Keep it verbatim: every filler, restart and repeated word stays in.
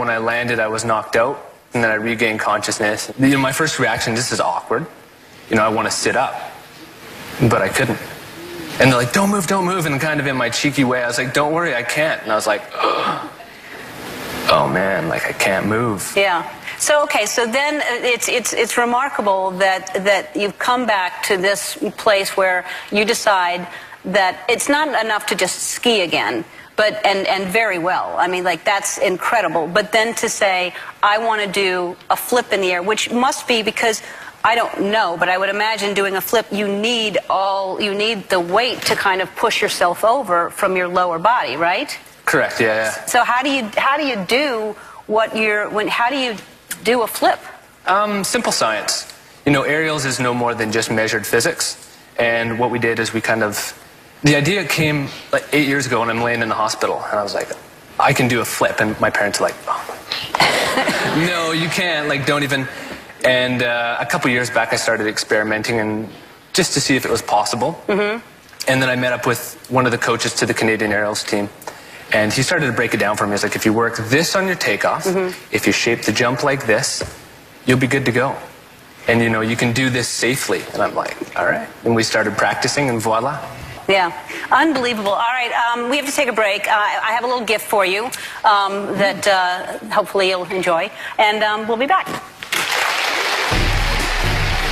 when I landed, I was knocked out, and then I regained consciousness. You know, my first reaction, this is awkward. You know, I want to sit up, but I couldn't. And they're like, don't move, don't move, and kind of in my cheeky way, I was like, don't worry, I can't. And I was like, oh man, like I can't move. Yeah. So okay, so then it's it's it's remarkable that that you've come back to this place where you decide that it's not enough to just ski again, but and and very well. I mean, like that's incredible. But then to say I want to do a flip in the air, which must be because I don't know, but I would imagine doing a flip, you need all you need the weight to kind of push yourself over from your lower body, right? Correct. Yeah. yeah. So how do you how do you do what you're when how do you do a flip? Um, simple science. You know, aerials is no more than just measured physics. And what we did is we kind of, the idea came like eight years ago when I'm laying in the hospital. And I was like, I can do a flip. And my parents are like, oh. No, you can't. Like, don't even. And uh, a couple years back, I started experimenting and just to see if it was possible. Mm-hmm. And then I met up with one of the coaches to the Canadian Aerials team. And he started to break it down for me. He's like, if you work this on your takeoff, mm-hmm. if you shape the jump like this, you'll be good to go. And, you know, you can do this safely. And I'm like, all right. And we started practicing, and voila. Yeah, unbelievable. All right, um, we have to take a break. Uh, I have a little gift for you um, that uh, hopefully you'll enjoy. And um, we'll be back.